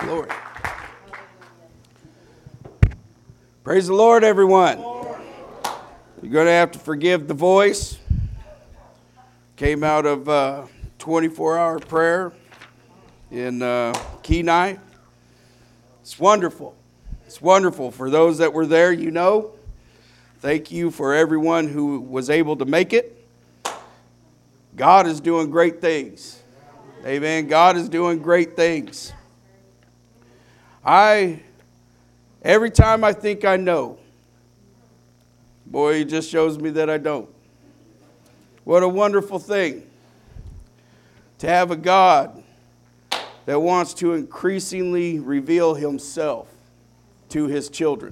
Glory. Praise the Lord, everyone. You're going to have to forgive the voice. Came out of 24-hour prayer in Kenai. It's wonderful. It's wonderful. For those that were there, you know. Thank you for everyone who was able to make it. God is doing great things. Amen. God is doing great things. Every time I think I know, boy, it just shows me that I don't. What a wonderful thing to have a God that wants to increasingly reveal himself to his children.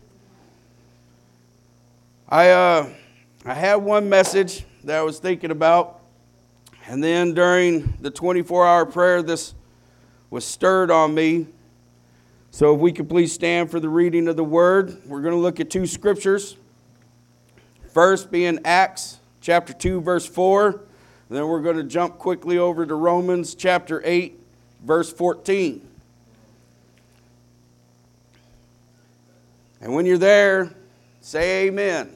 I had one message that I was thinking about, and then during the 24-hour prayer, this was stirred on me. So if we could please stand for the reading of the word. We're going to look at two scriptures. First being Acts chapter 2, verse 4. Then we're going to jump quickly over to Romans chapter 8, verse 14. And when you're there, say amen.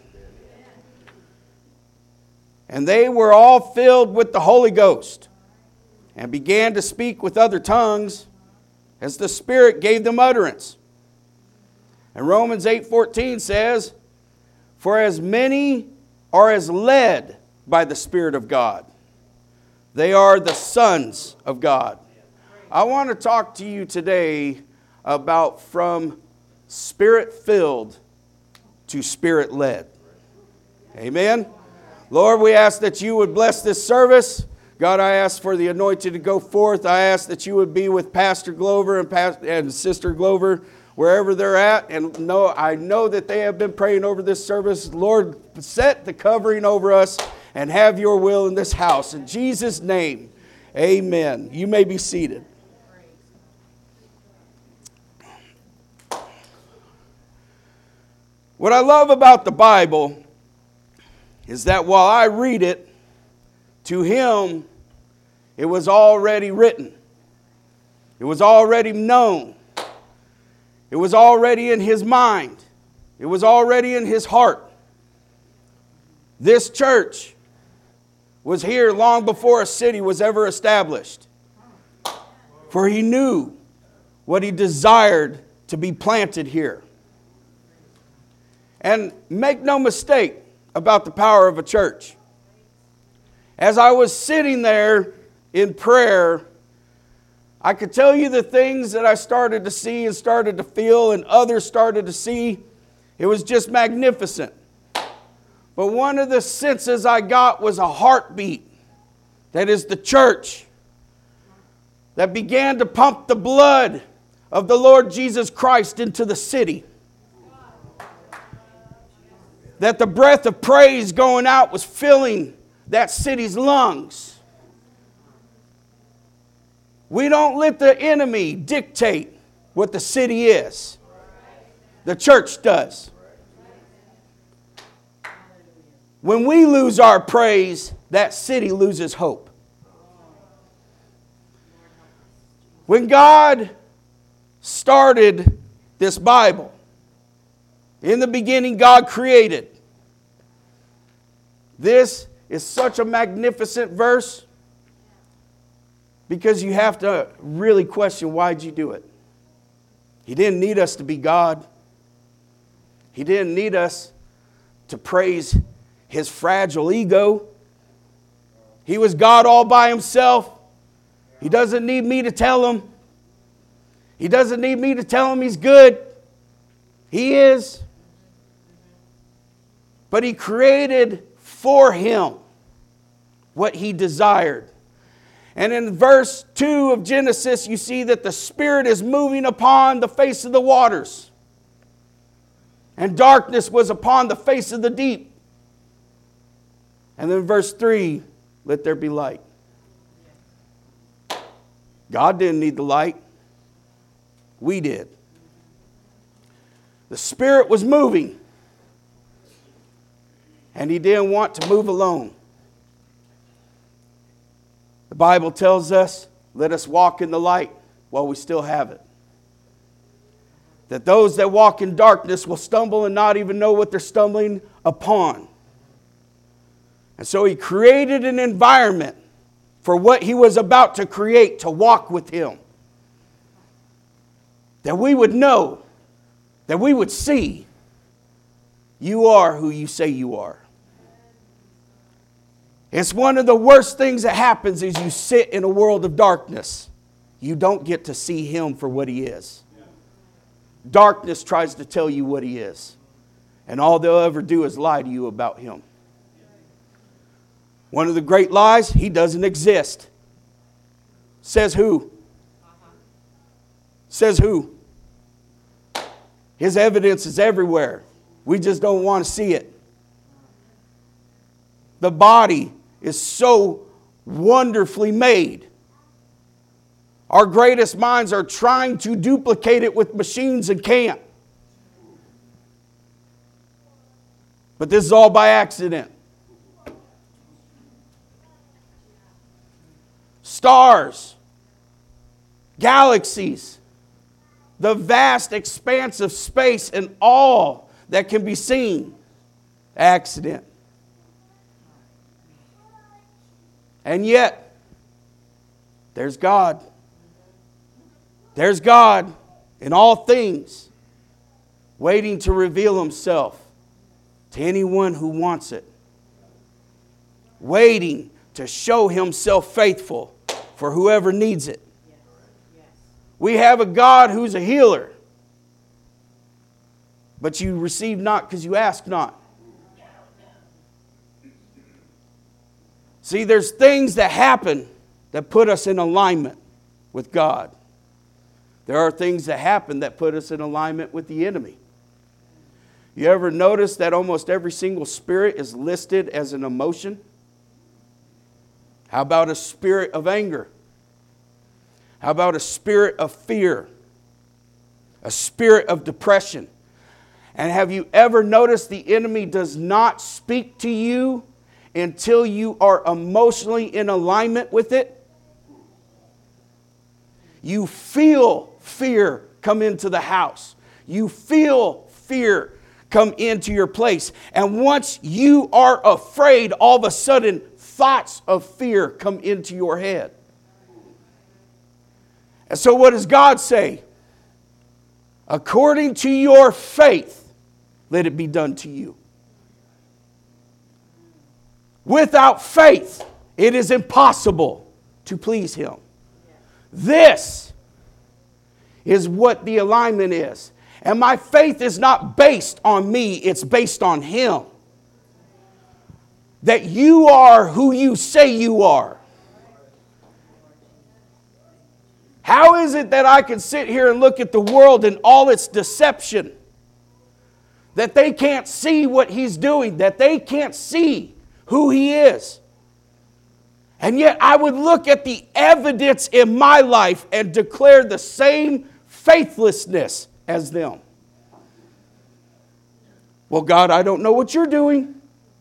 And they were all filled with the Holy Ghost and began to speak with other tongues as the Spirit gave them utterance. And Romans 8:14 says, for as many are as led by the Spirit of God, they are the sons of God. I want to talk to you today about from Spirit-filled to Spirit-led. Amen. Lord, we ask that you would bless this service. God, I ask for the anointing to go forth. I ask that you would be with Pastor Glover and Sister Glover wherever they're at. And I know that they have been praying over this service. Lord, set the covering over us and have your will in this house. In Jesus' name, amen. You may be seated. What I love about the Bible is that while I read it, to him, it was already written. It was already known. It was already in his mind. It was already in his heart. This church was here long before a city was ever established. For he knew what he desired to be planted here. And make no mistake about the power of a church. As I was sitting there in prayer, I could tell you the things that I started to see and started to feel and others started to see. It was just magnificent. But one of the senses I got was a heartbeat. That is the church that began to pump the blood of the Lord Jesus Christ into the city. That the breath of praise going out was filling that city's lungs. We don't let the enemy dictate what the city is. The church does. When we lose our praise, that city loses hope. When God started this Bible, in the beginning God created. This is such a magnificent verse because you have to really question, why'd you do it? He didn't need us to be God. He didn't need us to praise his fragile ego. He was God all by himself. He doesn't need me to tell him. He doesn't need me to tell him he's good. He is. But he created for him what he desired. And in verse 2 of Genesis, you see that the Spirit is moving upon the face of the waters. And darkness was upon the face of the deep. And then verse 3, let there be light. God didn't need the light. We did. The Spirit was moving. And he didn't want to move alone. The Bible tells us, let us walk in the light while we still have it. that those that walk in darkness will stumble and not even know what they're stumbling upon. And so he created an environment for what he was about to create, to walk with him. That we would know, that we would see, you are who you say you are. It's one of the worst things that happens is you sit in a world of darkness. You don't get to see him for what he is. Darkness tries to tell you what he is. And all they'll ever do is lie to you about him. One of the great lies, he doesn't exist. Says who? Says who? His evidence is everywhere. We just don't want to see it. The body is so wonderfully made. Our greatest minds are trying to duplicate it with machines and can't. But this is all by accident. Stars, galaxies, the vast expanse of space and all that can be seen. Accident. And yet, there's God. There's God in all things, waiting to reveal himself to anyone who wants it. Waiting to show himself faithful for whoever needs it. We have a God who's a healer. But you receive not because you ask not. See, there's things that happen that put us in alignment with God. There are things that happen that put us in alignment with the enemy. You ever notice that almost every single spirit is listed as an emotion? How about a spirit of anger? How about a spirit of fear? A spirit of depression? And have you ever noticed the enemy does not speak to you until you are emotionally in alignment with it? You feel fear come into the house. You feel fear come into your place. And once you are afraid, all of a sudden, thoughts of fear come into your head. And so what does God say? According to your faith, let it be done to you. Without faith, it is impossible to please him. This is what the alignment is. And my faith is not based on me, it's based on him. That you are who you say you are. How is it that I can sit here and look at the world and all its deception? That they can't see what he's doing, that they can't see who he is. And yet I would look at the evidence in my life and declare the same faithlessness as them. Well, God, I don't know what you're doing.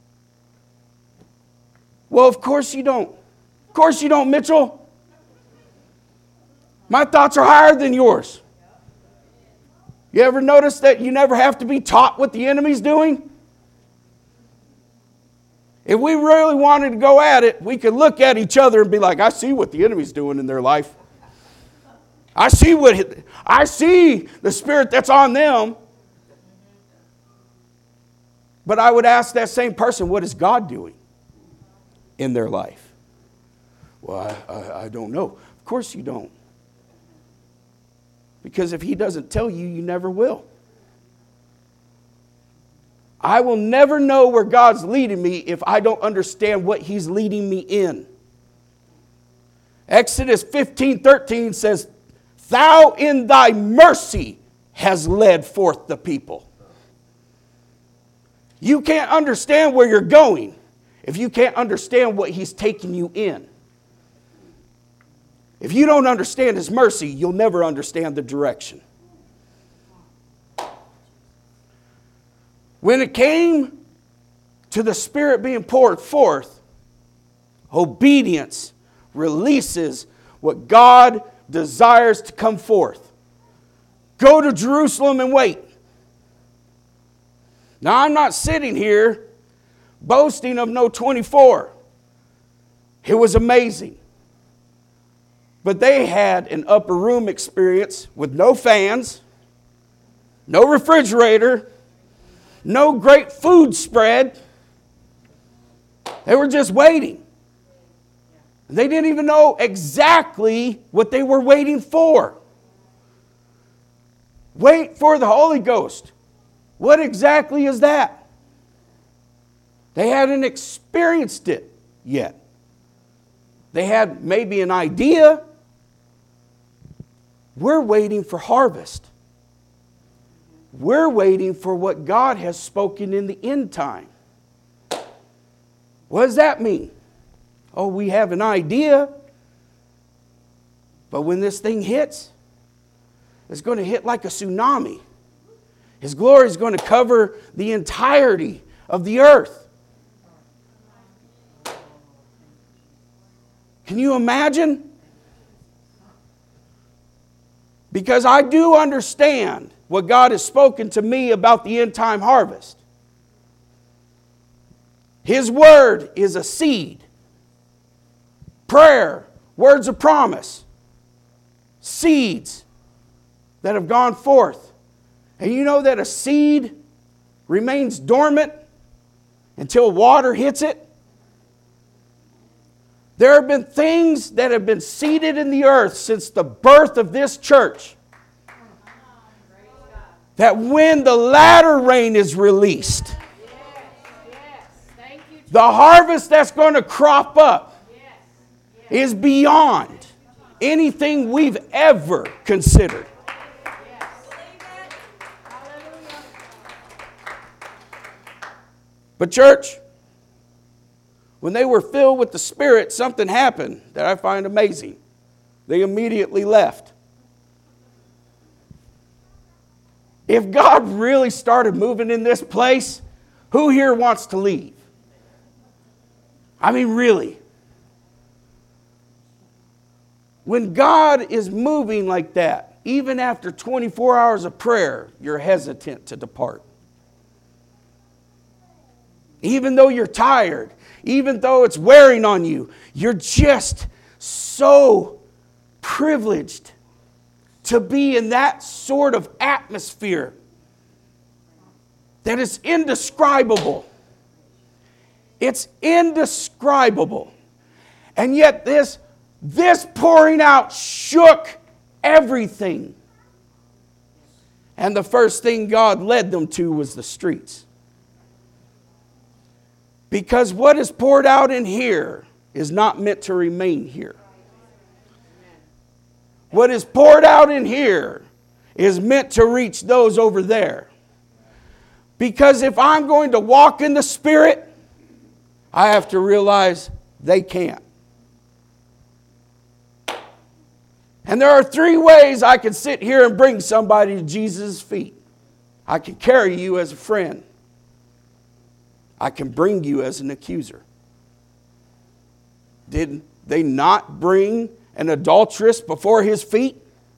Well, of course you don't. Of course you don't, Mitchell. My thoughts are higher than yours. You ever notice that you never have to be taught what the enemy's doing? If we really wanted to go at it, we could look at each other and be like, I see what the enemy's doing in their life. I see the spirit that's on them. But I would ask that same person, what is God doing in their life? Well, I don't know. Of course you don't. Because if he doesn't tell you, you never will. I will never know where God's leading me if I don't understand what he's leading me in. Exodus 15:13 says, Thou in thy mercy has led forth the people. You can't understand where you're going if you can't understand what he's taking you in. If you don't understand his mercy, you'll never understand the direction. When it came to the Spirit being poured forth, obedience releases what God desires to come forth. go to Jerusalem and wait. Now, I'm not sitting here boasting of no 24. It was amazing. But they had an upper room experience with no fans, no refrigerator, no great food spread. They were just waiting. They didn't even know exactly what they were waiting for. Wait for the Holy Ghost. What exactly is that? They hadn't experienced it yet. They had maybe an idea. We're waiting for harvest. We're waiting for what God has spoken in the end time. What does that mean? Oh, we have an idea. But when this thing hits, it's going to hit like a tsunami. His glory is going to cover the entirety of the earth. Can you imagine? Because I do understand what God has spoken to me about the end time harvest. His word is a seed. Prayer, words of promise, seeds that have gone forth. And you know that a seed remains dormant until water hits it? There have been things that have been seeded in the earth since the birth of this church, that when the latter rain is released, the harvest that's going to crop up is beyond anything we've ever considered. But church, when they were filled with the Spirit, something happened that I find amazing. They immediately left. If God really started moving in this place, who here wants to leave? I mean, really. When God is moving like that, even after 24 hours of prayer, you're hesitant to depart. Even though you're tired, even though it's wearing on you, you're just so privileged to be in that sort of atmosphere that is indescribable. It's indescribable. And yet this pouring out shook everything. And the first thing God led them to was the streets. Because what is poured out in here is not meant to remain here. What is poured out in here is meant to reach those over there. Because if I'm going to walk in the Spirit, I have to realize they can't. And there are 3 ways I can sit here and bring somebody to Jesus' feet. I can carry you as a friend. I can bring you as an accuser. Did they not bring an adulteress before his feet?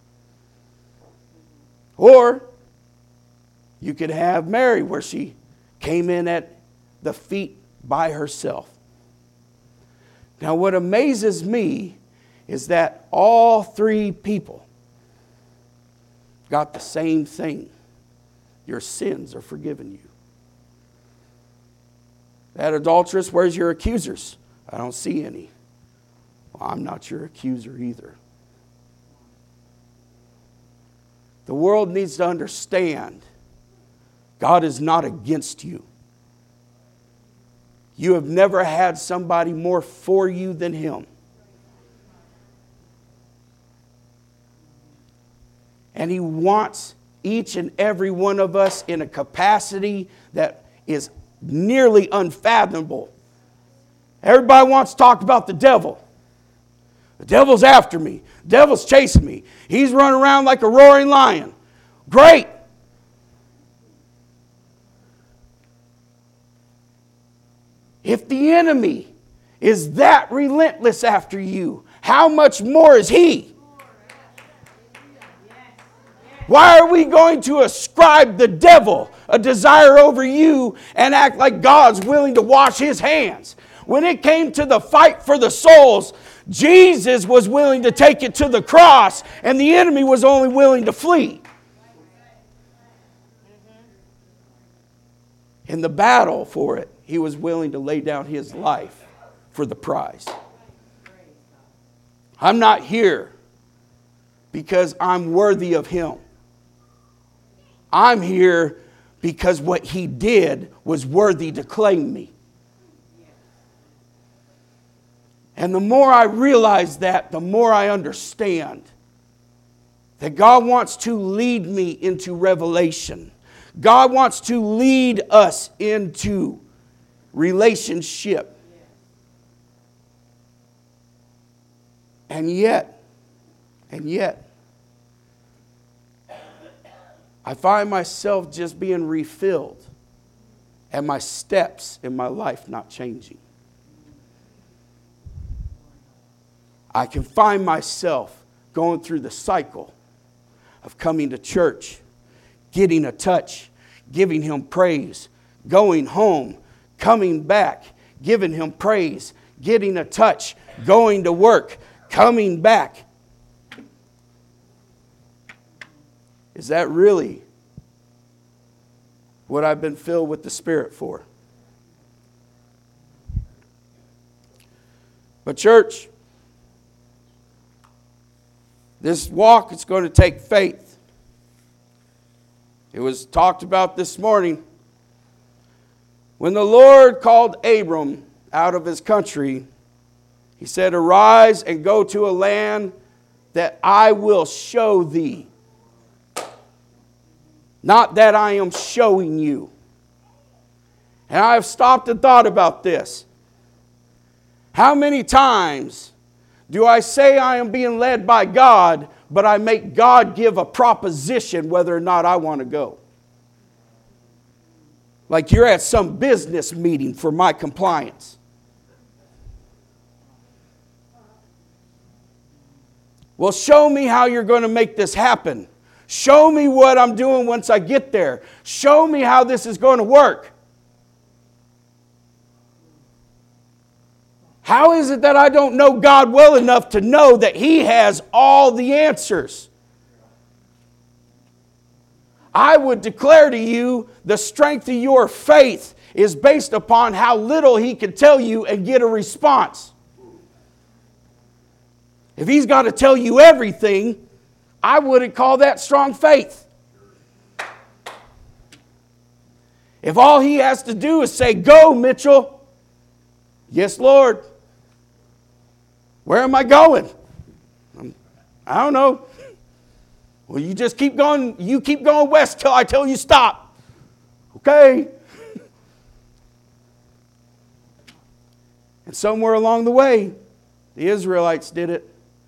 Or you could have Mary, where she came in at the feet by herself. Now, what amazes me is that all 3 people got the same thing. Your sins are forgiven you. That adulteress, where's your accusers? I don't see any. Well, I'm not your accuser either. The world needs to understand God is not against you. You have never had somebody more for you than Him. And He wants each and every one of us in a capacity that is nearly unfathomable. Everybody wants to talk about the devil. The devil's after me. The devil's chasing me. He's running around like a roaring lion. Great. If the enemy is that relentless after you, how much more is he? Why are we going to ascribe the devil a desire over you and act like God's willing to wash his hands? When it came to the fight for the souls, Jesus was willing to take it to the cross, and the enemy was only willing to flee. In the battle for it, he was willing to lay down his life for the prize. I'm not here because I'm worthy of him. I'm here because what he did was worthy to claim me. And the more I realize that, the more I understand that God wants to lead me into revelation. God wants to lead us into relationship. And yet, I find myself just being refilled and my steps in my life not changing. I can find myself going through the cycle of coming to church, getting a touch, giving him praise, going home, coming back, giving him praise, getting a touch, going to work, coming back. Is that really what I've been filled with the Spirit for? But church, this walk is going to take faith. It was talked about this morning. When the Lord called Abram out of his country, he said, "Arise and go to a land that I will show thee." Not that I am showing you. And I have stopped and thought about this. How many times do I say I am being led by God, but I make God give a proposition whether or not I want to go? Like you're at some business meeting for my compliance. Well, show me how you're going to make this happen. Show me what I'm doing once I get there. Show me how this is going to work. How is it that I don't know God well enough to know that He has all the answers? I would declare to you the strength of your faith is based upon how little He can tell you and get a response. If He's got to tell you everything, I wouldn't call that strong faith. If all He has to do is say, "Go, Mitchell." "Yes, Lord." "Where am I going?" "I don't know." "Well, you just keep going. You keep going west till I tell you stop." "Okay." And somewhere along the way, the Israelites did it.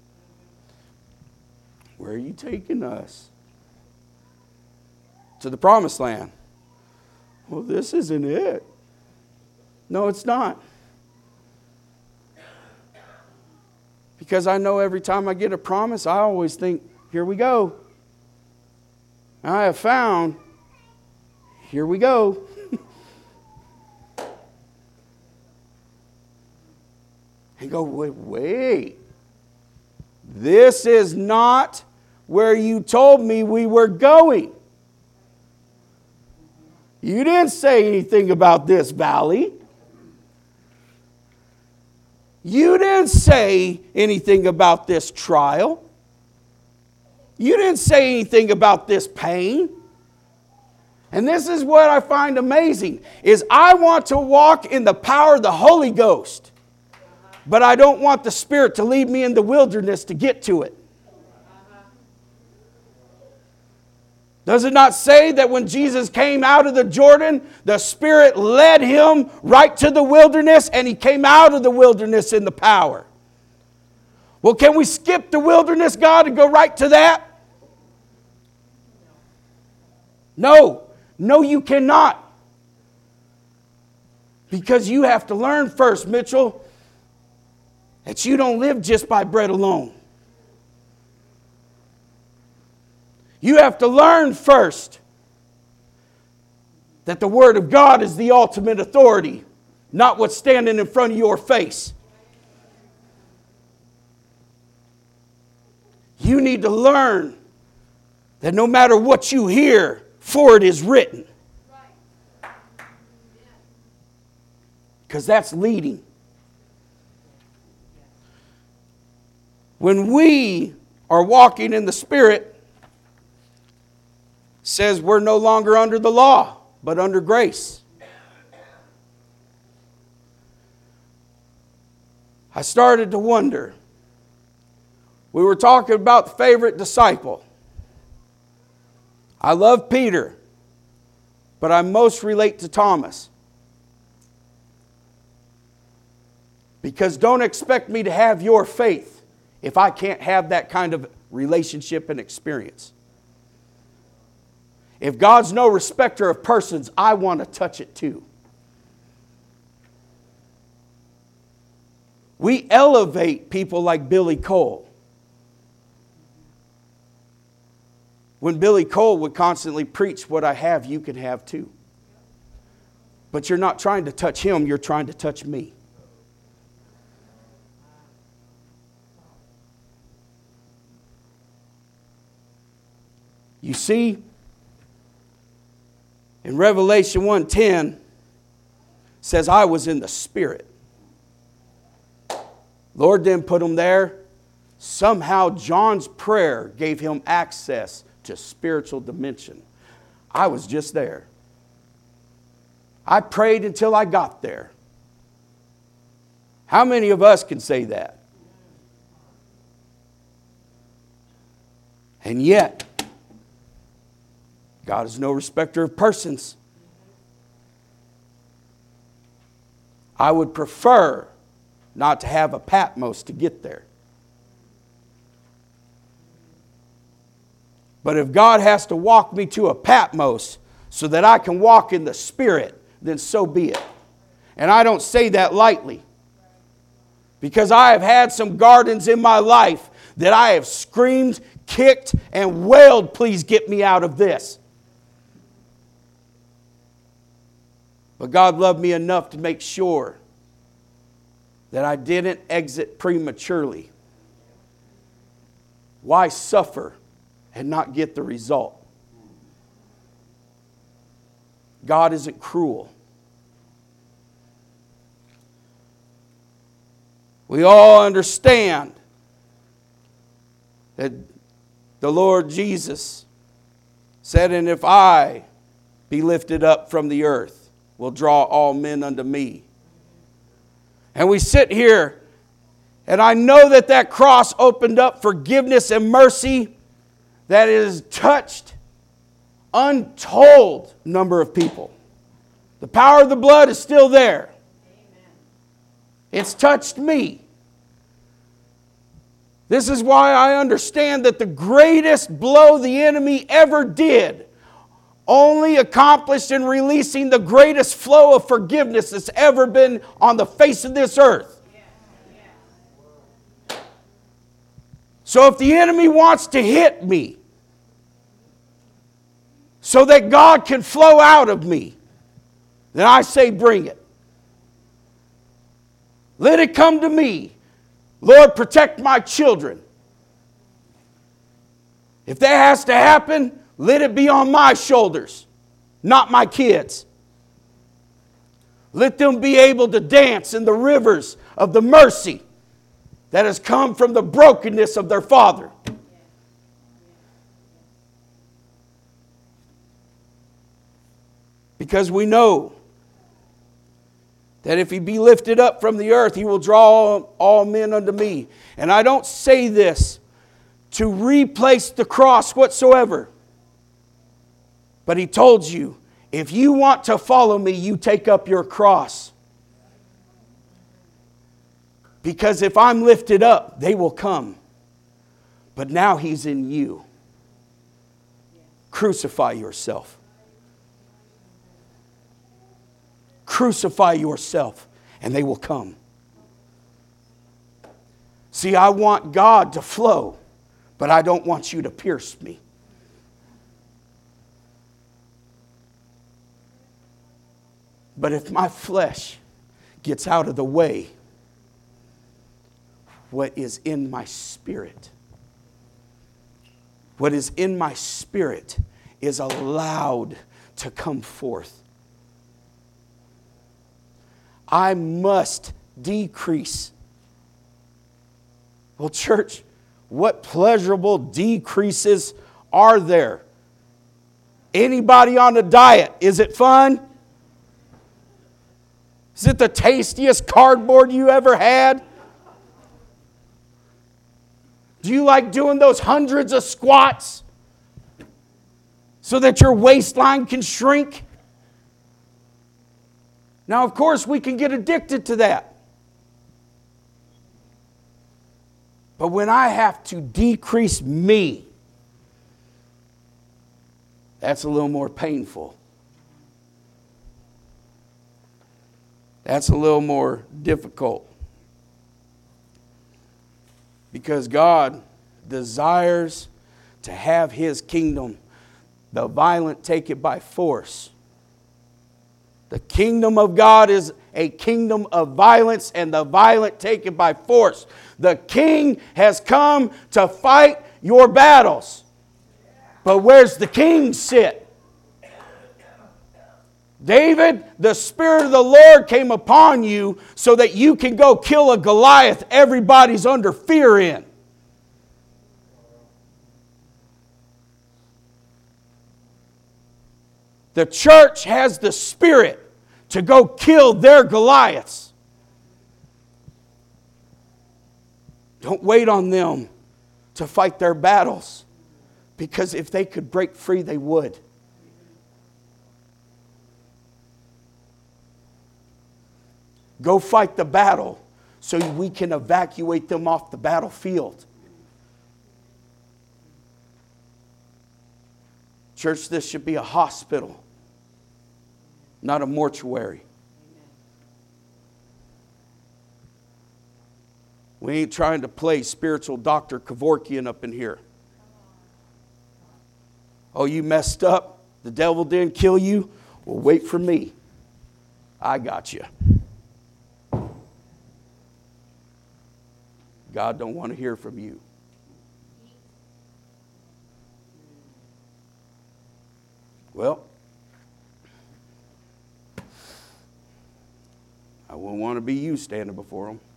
"Where are you taking us?" "To the promised land." "Well, this isn't it." "No, it's not. Because I know every time I get a promise, I always think, here we go. I have found, here we go. And go, wait. This is not where you told me we were going. You didn't say anything about this valley. You didn't say anything about this trial. You didn't say anything about this pain. And this is what I find amazing, is I want to walk in the power of the Holy Ghost, but I don't want the Spirit to lead me in the wilderness to get to it. Does it not say that when Jesus came out of the Jordan, the Spirit led him right to the wilderness, and he came out of the wilderness in the power? Well, can we skip the wilderness, God, and go right to that? No. No, you cannot. Because you have to learn first, Mitchell, that you don't live just by bread alone. You have to learn first that the Word of God is the ultimate authority, not what's standing in front of your face. You need to learn that no matter what you hear, for it is written. Because that's leading. When we are walking in the Spirit, it says we're no longer under the law, but under grace. I started to wonder. We were talking about the favorite disciple. I love Peter, but I most relate to Thomas. Because don't expect me to have your faith if I can't have that kind of relationship and experience. If God's no respecter of persons, I want to touch it too. We elevate people like Billy Cole. When Billy Cole would constantly preach, what I have, you can have too. But you're not trying to touch him, you're trying to touch me. You see, in Revelation 1:10, says, I was in the Spirit. Lord didn't put him there. Somehow John's prayer gave him access to spiritual dimension. I was just there. I prayed until I got there. How many of us can say that? And yet, God is no respecter of persons. I would prefer not to have a Patmos to get there. But if God has to walk me to a Patmos so that I can walk in the Spirit, then so be it. And I don't say that lightly. Because I have had some gardens in my life that I have screamed, kicked, and wailed, please get me out of this. But God loved me enough to make sure that I didn't exit prematurely. Why suffer and not get the result? God isn't cruel. We all understand that the Lord Jesus said, and if I be lifted up from the earth, will draw all men unto me. And we sit here, and I know that that cross opened up forgiveness and mercy that has touched untold number of people. The power of the blood is still there. It's touched me. This is why I understand that the greatest blow the enemy ever did only accomplished in releasing the greatest flow of forgiveness that's ever been on the face of this earth. So if the enemy wants to hit me so that God can flow out of me, then I say bring it. Let it come to me. Lord, protect my children. If that has to happen, let it be on my shoulders, not my kids. Let them be able to dance in the rivers of the mercy that has come from the brokenness of their father. Because we know that if he be lifted up from the earth, he will draw all men unto me. And I don't say this to replace the cross whatsoever. But he told you, if you want to follow me, you take up your cross. Because if I'm lifted up, they will come. But now he's in you. Crucify yourself. Crucify yourself, and they will come. See, I want God to flow, but I don't want you to pierce me. But if my flesh gets out of the way, what is in my spirit, what is in my spirit is allowed to come forth. I must decrease. Well, church, what pleasurable decreases are there? Anybody on a diet, is it fun? Is it the tastiest cardboard you ever had? Do you like doing those hundreds of squats so that your waistline can shrink? Now, of course, we can get addicted to that. But when I have to decrease me, that's a little more painful. That's a little more difficult. Because God desires to have His kingdom. The violent take it by force. The kingdom of God is a kingdom of violence, and the violent take it by force. The king has come to fight your battles. But where's the king sit? David, the Spirit of the Lord came upon you so that you can go kill a Goliath everybody's under fear in. The church has the Spirit to go kill their Goliaths. Don't wait on them to fight their battles, because if they could break free, they would. Go fight the battle so we can evacuate them off the battlefield. Church, this should be a hospital, not a mortuary. We ain't trying to play spiritual Dr. Kevorkian up in here. Oh, you messed up? The devil didn't kill you? Well, wait for me. I got you. God don't want to hear from you. Well, I wouldn't want to be you standing before him.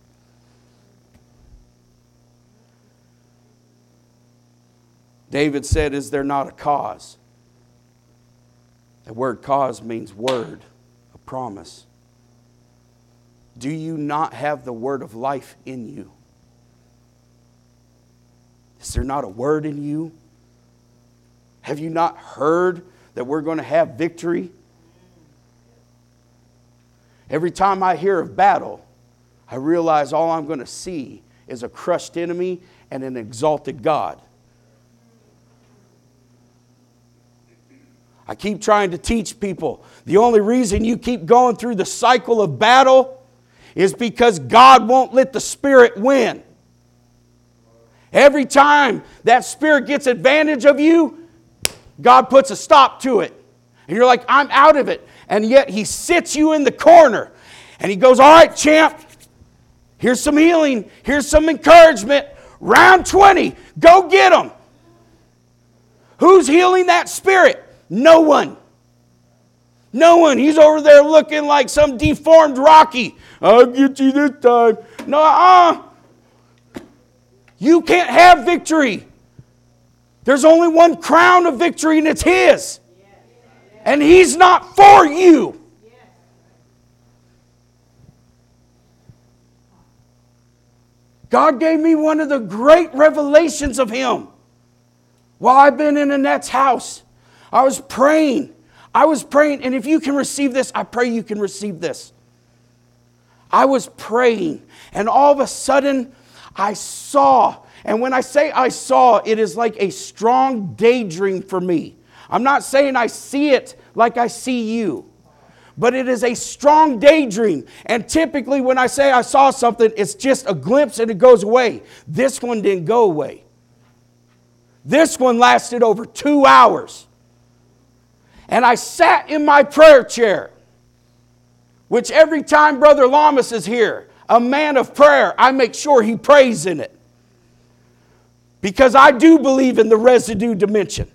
David said, is there not a cause? The word cause means word, a promise. Do you not have the word of life in you? Is there not a word in you? Have you not heard that we're going to have victory? Every time I hear of battle, I realize all I'm going to see is a crushed enemy and an exalted God. I keep trying to teach people the only reason you keep going through the cycle of battle is because God won't let the Spirit win. Every time that spirit gets advantage of you, God puts a stop to it. And you're like, I'm out of it. And yet He sits you in the corner. And He goes, all right, champ, here's some healing. Here's some encouragement. Round 20, go get them. Who's healing that spirit? No one. No one. He's over there looking like some deformed Rocky. I'll get you this time. No, You can't have victory. There's only one crown of victory, and it's His. And He's not for you. God gave me one of the great revelations of Him while I've been in Annette's house. I was praying, and if you can receive this, I pray you can receive this. I was praying, and all of a sudden, I saw, and when I say I saw, it is like a strong daydream for me. I'm not saying I see it like I see you, but it is a strong daydream. And typically when I say I saw something, it's just a glimpse and it goes away. This one didn't go away. This one lasted over 2 hours. And I sat in my prayer chair. which every time Brother Lamas is here, a man of prayer, I make sure he prays in it. Because I do believe in the residue dimension.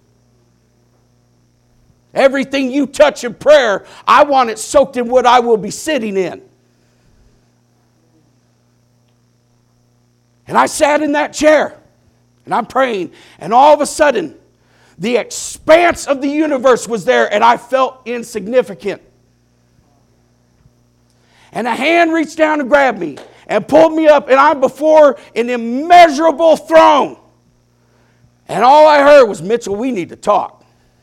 Everything you touch in prayer, I want it soaked in what I will be sitting in. And I sat in that chair, and I'm praying, and all of a sudden, the expanse of the universe was there, and I felt insignificant. And a hand reached down and grabbed me and pulled me up, and I'm before an immeasurable throne. And all I heard was, Mitchell, we need to talk.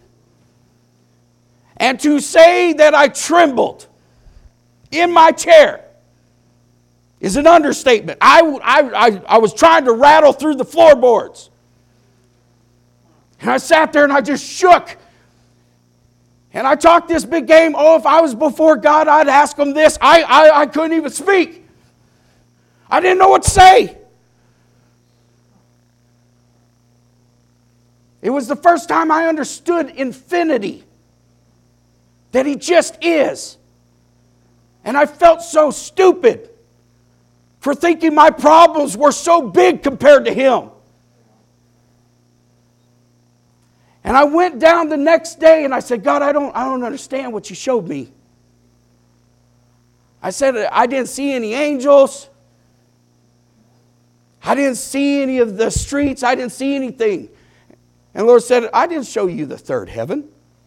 And to say that I trembled in my chair is an understatement. I was trying to rattle through the floorboards. And I sat there and I just shook. And I talked this big game. Oh, if I was before God, I'd ask him this. I couldn't even speak. I didn't know what to say. It was the first time I understood infinity. That he just is. And I felt so stupid for thinking my problems were so big compared to him. And I went down the next day and I said, God, I don't understand what you showed me. I said, I didn't see any angels. I didn't see any of the streets. I didn't see anything. And the Lord said, I didn't show you the third heaven.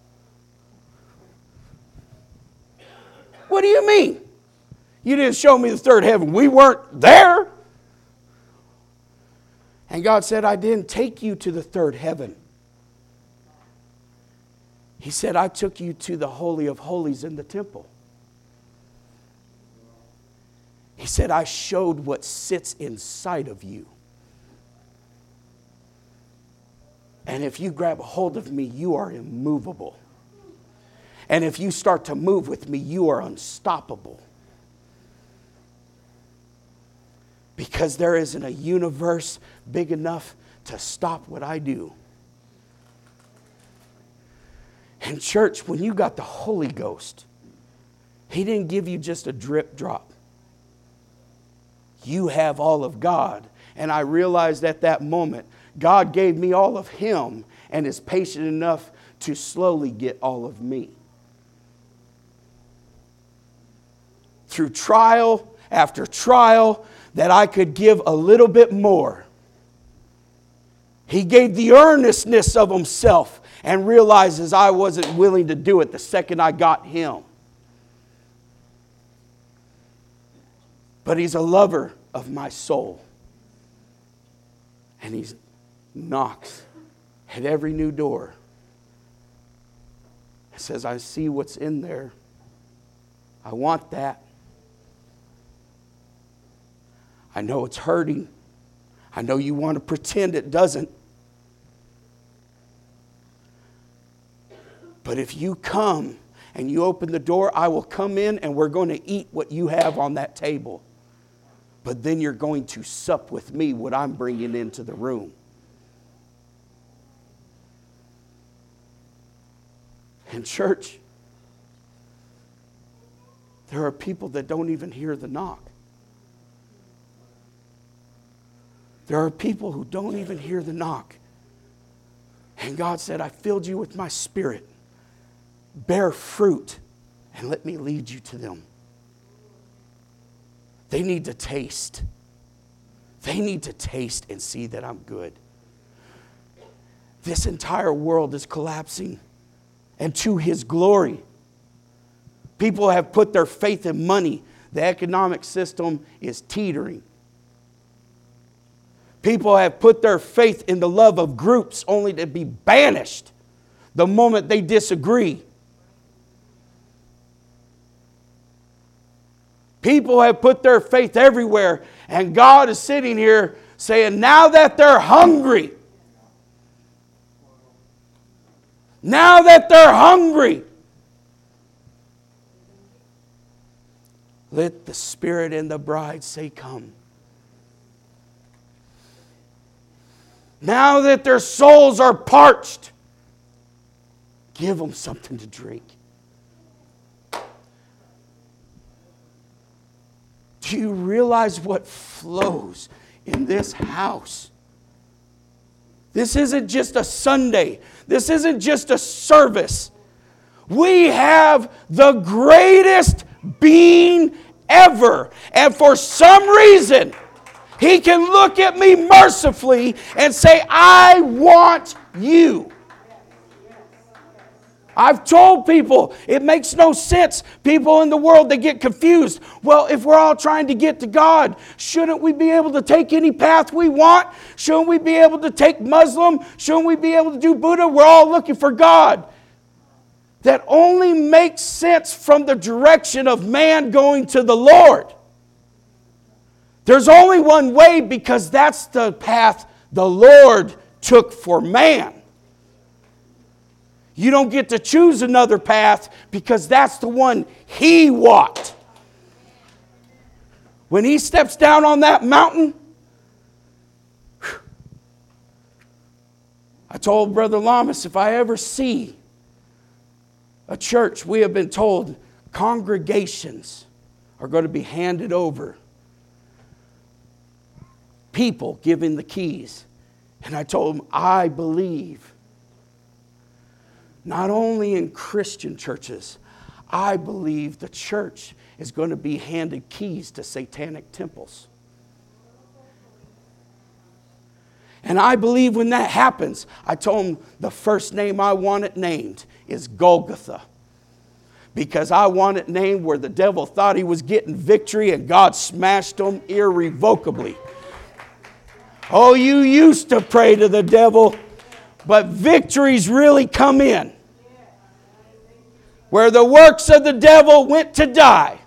What do you mean? You didn't show me the third heaven. We weren't there. And God said, I didn't take you to the third heaven. He said, I took you to the Holy of Holies in the temple. He said, I showed what sits inside of you. And if you grab a hold of me, you are immovable. And if you start to move with me, you are unstoppable. Because there isn't a universe big enough to stop what I do. And church, when you got the Holy Ghost, He didn't give you just a drip drop. You have all of God. And I realized at that moment, God gave me all of Him and is patient enough to slowly get all of me. Through trial after trial, that I could give a little bit more. He gave the earnestness of Himself and realizes I wasn't willing to do it the second I got Him. But He's a lover of my soul. And He knocks at every new door. He says, I see what's in there. I want that. I know it's hurting. I know you want to pretend it doesn't. But if you come and you open the door, I will come in and we're going to eat what you have on that table. But then you're going to sup with me what I'm bringing into the room. In church, there are people that don't even hear the knock. There are people who don't even hear the knock. And God said, I filled you with my Spirit. Bear fruit and let me lead you to them. They need to taste. They need to taste and see that I'm good. This entire world is collapsing. And to His glory. People have put their faith in money. The economic system is teetering. People have put their faith in the love of groups only to be banished the moment they disagree. People have put their faith everywhere, and God is sitting here saying, now that they're hungry, let the Spirit and the bride say, come. Now that their souls are parched, give them something to drink. Do you realize what flows in this house? This isn't just a Sunday. This isn't just a service. We have the greatest being ever. And for some reason, He can look at me mercifully and say, I want you. I've told people, it makes no sense. People in the world, they get confused. Well, if we're all trying to get to God, shouldn't we be able to take any path we want? Shouldn't we be able to take Muslim? Shouldn't we be able to do Buddha? We're all looking for God. That only makes sense from the direction of man going to the Lord. There's only one way because that's the path the Lord took for man. You don't get to choose another path because that's the one He walked. When He steps down on that mountain, I told Brother Lamas, if I ever see a church, we have been told congregations are going to be handed over. People giving the keys. And I told him, I believe not only in Christian churches, I believe the church is going to be handed keys to satanic temples. And I believe when that happens, I told him the first name I want it named is Golgotha. Because I want it named where the devil thought he was getting victory and God smashed him irrevocably. Oh, you used to pray to the devil, but victories really come in. Where the works of the devil went to die.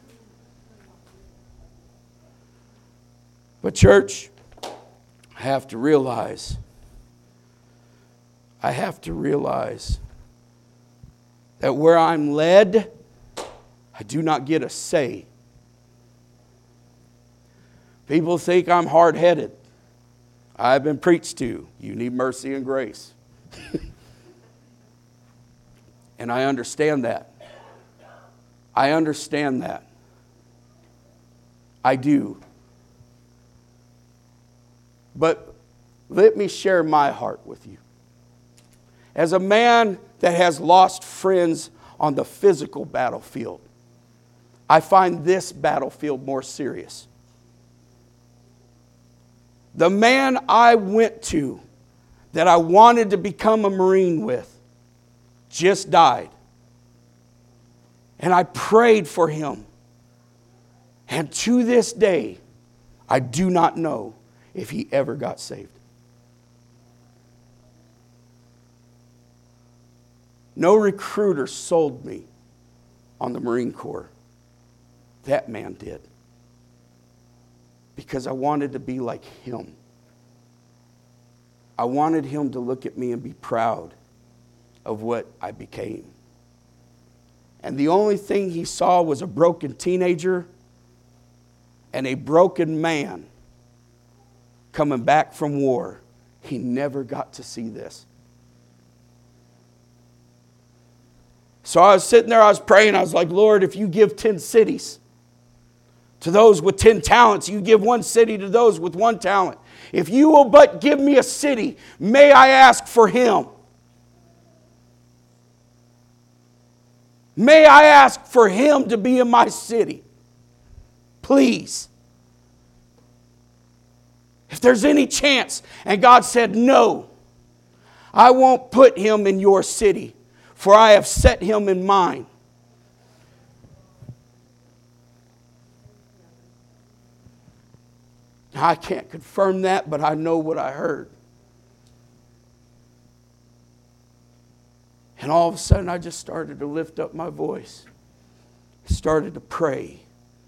But church, I have to realize that where I'm led, I do not get a say. People think I'm hard-headed. I've been preached to. You need mercy and grace. And I understand that. I understand that. I do. But let me share my heart with you. As a man that has lost friends on the physical battlefield, I find this battlefield more serious. The man I went to that I wanted to become a Marine with just died. And I prayed for him. And to this day, I do not know if he ever got saved. No recruiter sold me on the Marine Corps. That man did. Because I wanted to be like him. I wanted him to look at me and be proud of what I became. And the only thing he saw was a broken teenager and a broken man coming back from war. He never got to see this. So I was sitting there, I was praying, I was like, Lord, if you give 10 cities to those with 10 talents, you give 1 city to those with 1 talent. If you will but give me a city, may I ask for him. May I ask for him to be in my city. Please. If there's any chance. And God said, no, I won't put him in your city, for I have set him in mine. I can't confirm that, but I know what I heard. And all of a sudden, I just started to lift up my voice. I started to pray.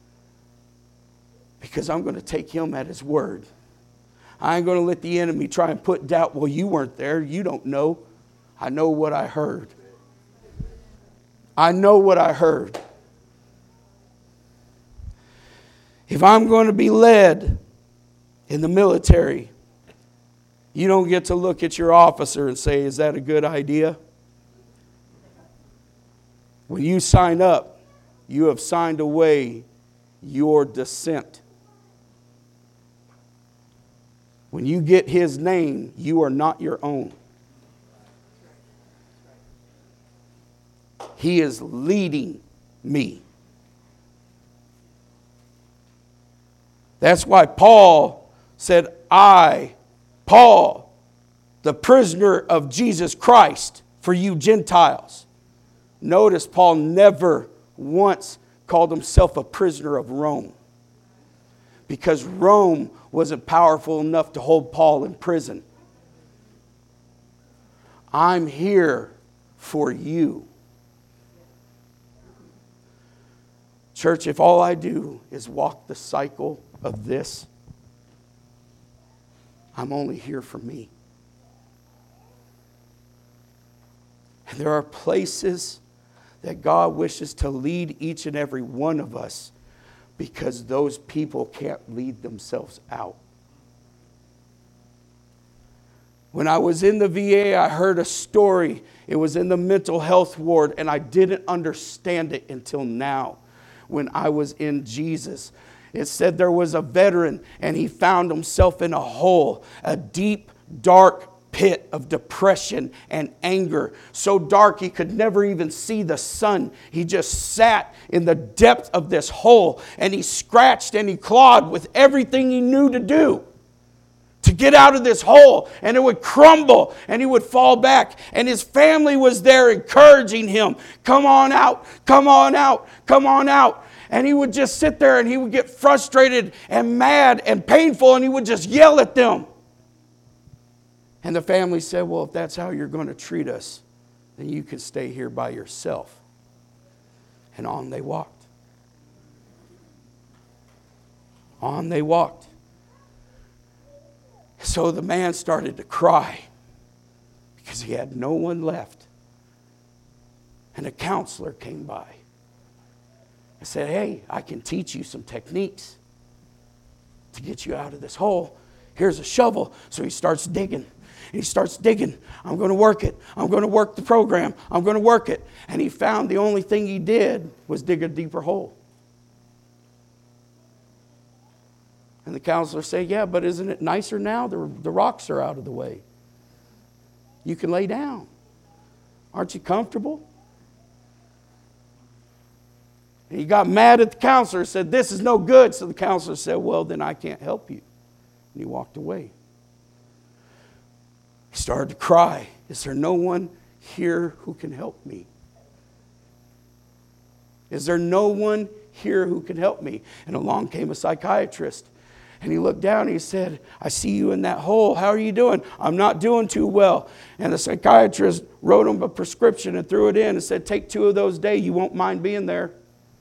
Because I'm going to take him at his word. I ain't going to let the enemy try and put doubt. Well, you weren't there. You don't know. I know what I heard. I know what I heard. If I'm going to be led in the military, you don't get to look at your officer and say, is that a good idea? When you sign up, you have signed away your descent. When you get His name, you are not your own. He is leading me. That's why Paul said, I, Paul, the prisoner of Jesus Christ for you Gentiles. Notice Paul never once called himself a prisoner of Rome, because Rome wasn't powerful enough to hold Paul in prison. I'm here for you. Church, if all I do is walk the cycle of this, I'm only here for me. And there are places that God wishes to lead each and every one of us, because those people can't lead themselves out. When I was in the VA, I heard a story. It was in the mental health ward, and I didn't understand it until now. When I was in Jesus, it said there was a veteran, and he found himself in a hole, a deep, dark pit of depression and anger. So dark he could never even see the sun. He just sat in the depth of this hole, and he scratched and he clawed with everything he knew to do to get out of this hole, and it would crumble and he would fall back, and his family was there encouraging him, come on out, come on out, come on out. And he would just sit there and he would get frustrated and mad and painful, and he would just yell at them. And the family said, well, if that's how you're going to treat us, then you can stay here by yourself. And on they walked. On they walked. So the man started to cry because he had no one left. And a counselor came by. I said, hey, I can teach you some techniques to get you out of this hole. Here's a shovel. So he starts digging. He starts digging. I'm going to work it. I'm going to work the program. I'm going to work it. And he found the only thing he did was dig a deeper hole. And the counselor said, yeah, but isn't it nicer now? The rocks are out of the way. You can lay down. Aren't you comfortable? And he got mad at the counselor and said, this is no good. So the counselor said, well, then I can't help you. And he walked away. He started to cry. Is there no one here who can help me? Is there no one here who can help me? And along came a psychiatrist. And he looked down and he said, I see you in that hole. How are you doing? I'm not doing too well. And the psychiatrist wrote him a prescription and threw it in and said, take 2 of those a day. You won't mind being there.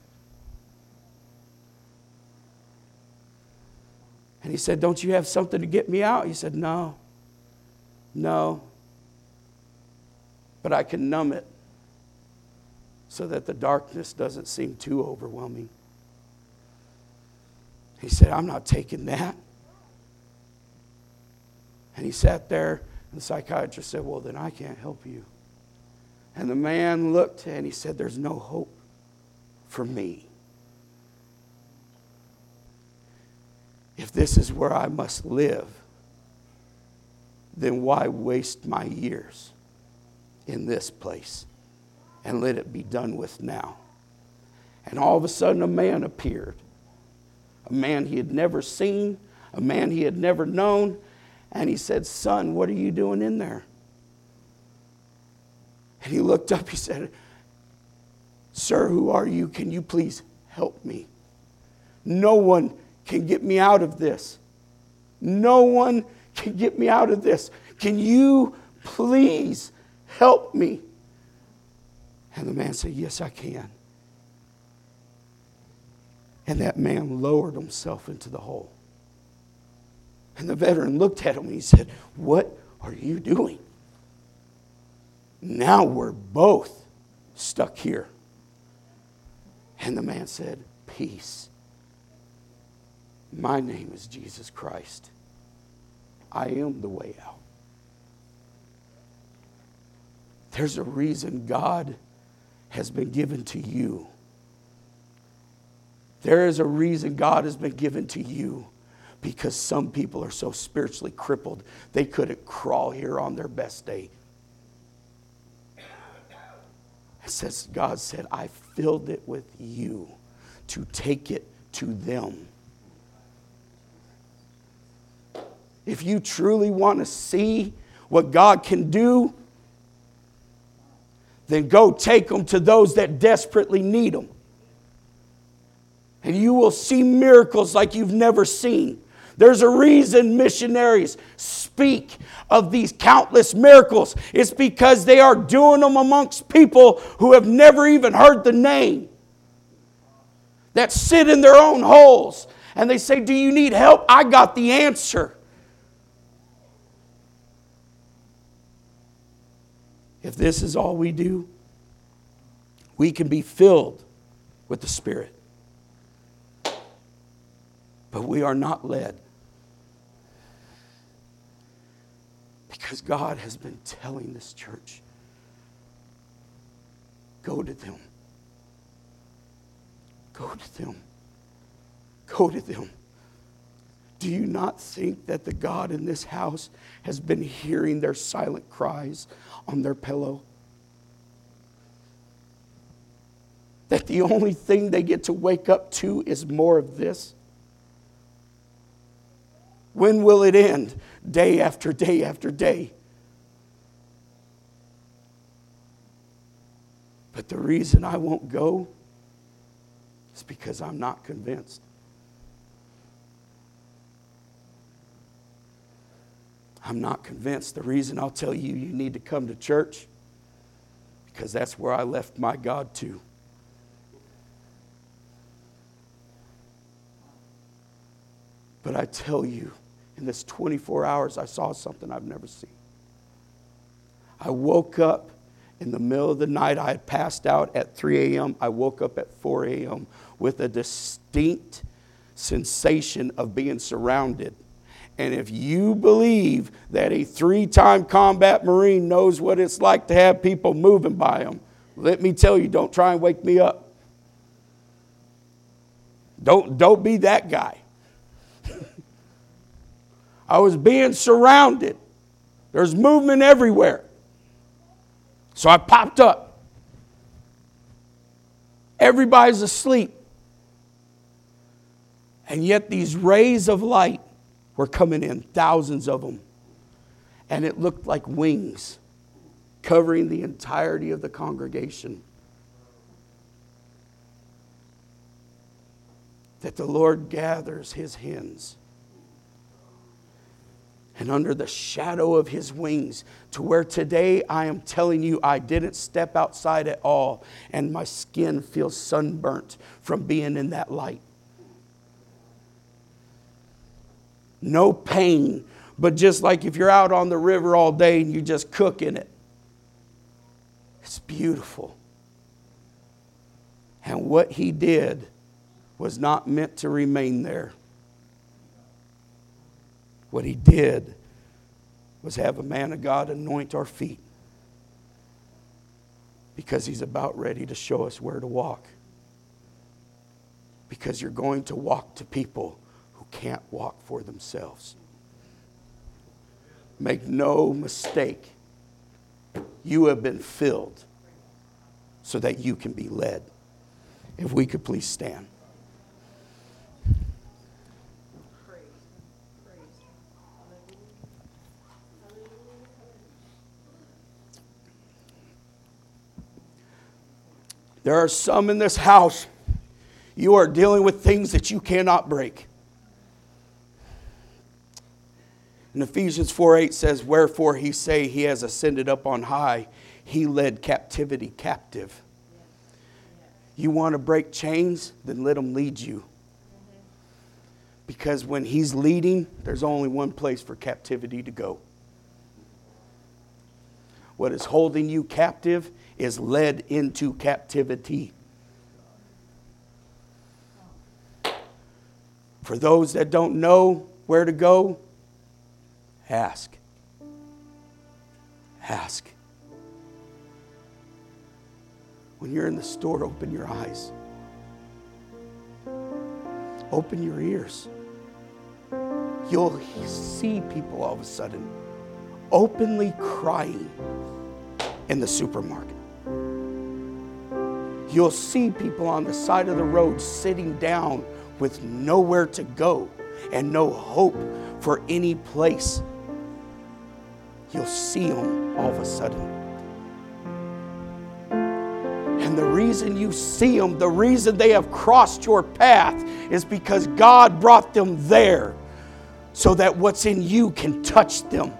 And he said, don't you have something to get me out? He said, no. But I can numb it so that the darkness doesn't seem too overwhelming. He said, I'm not taking that. And he sat there, and the psychiatrist said, well, then I can't help you. And the man looked and he said, there's no hope for me. If this is where I must live, then why waste my years in this place and let it be done with now? And all of a sudden a man appeared. A man he had never seen, a man he had never known. And he said, son, what are you doing in there? And he looked up, he said, sir, who are you? Can you please help me? No one can get me out of this. No one can get me out of this. Can you please help me? And the man said, yes, I can. And that man lowered himself into the hole. And the veteran looked at him and he said, what are you doing? Now we're both stuck here. And the man said, peace. My name is Jesus Christ. I am the way out. There's a reason God has been given to you There is a reason God has been given to you, because some people are so spiritually crippled they couldn't crawl here on their best day. It says, God said, I filled it with you to take it to them. If you truly want to see what God can do, then go take them to those that desperately need them. And you will see miracles like you've never seen. There's a reason missionaries speak of these countless miracles. It's because they are doing them amongst people who have never even heard the name, that sit in their own holes. And they say, do you need help? I got the answer. If this is all we do, we can be filled with the Spirit. But we are not led. Because God has been telling this church, go to them. Go to them. Go to them. Do you not think that the God in this house has been hearing their silent cries on their pillow? That the only thing they get to wake up to is more of this? When will it end? Day after day after day. But the reason I won't go is because I'm not convinced. I'm not convinced. The reason I'll tell you you need to come to church, because that's where I left my God too. But I tell you, in this 24 hours, I saw something I've never seen. I woke up in the middle of the night. I had passed out at 3 a.m. I woke up at 4 a.m. with a distinct sensation of being surrounded. And if you believe that a 3-time combat Marine knows what it's like to have people moving by him, let me tell you, don't try and wake me up. Don't be that guy. I was being surrounded. There's movement everywhere. So I popped up. Everybody's asleep. And yet these rays of light were coming in, thousands of them. And it looked like wings covering the entirety of the congregation. That the Lord gathers his hens. And under the shadow of his wings, to where today I am telling you I didn't step outside at all, and my skin feels sunburnt from being in that light. No pain, but just like if you're out on the river all day and you just cook in it. It's beautiful. And what he did was not meant to remain there. What he did was have a man of God anoint our feet, because he's about ready to show us where to walk. Because you're going to walk to people who can't walk for themselves. Make no mistake, you have been filled so that you can be led. If we could please stand. There are some in this house, you are dealing with things that you cannot break. In Ephesians 4:8 says, wherefore he say he has ascended up on high, he led captivity captive. You want to break chains? Then let him lead you. Because when he's leading, there's only one place for captivity to go. What is holding you captive is led into captivity. For those that don't know where to go, ask. Ask. When you're in the store, open your eyes. Open your ears. You'll see people all of a sudden openly crying in the supermarket. You'll see people on the side of the road sitting down with nowhere to go and no hope for any place. You'll see them all of a sudden. And the reason you see them, the reason they have crossed your path is because God brought them there so that what's in you can touch them.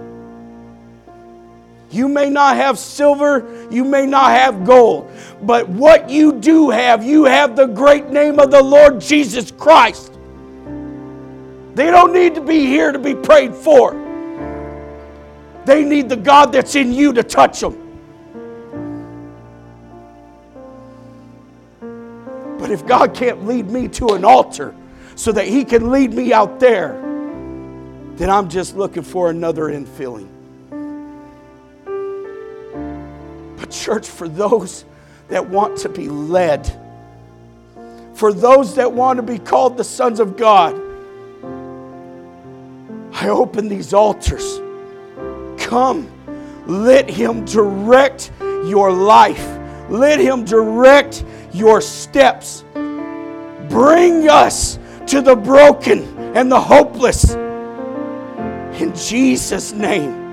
You may not have silver, you may not have gold, but what you do have, you have the great name of the Lord Jesus Christ. They don't need to be here to be prayed for. They need the God that's in you to touch them. But if God can't lead me to an altar so that He can lead me out there, then I'm just looking for another infilling. But church, for those that want to be led, for those that want to be called the sons of God, I open these altars. Come, let Him direct your life. Let Him direct your steps. Bring us to the broken and the hopeless. In Jesus' name.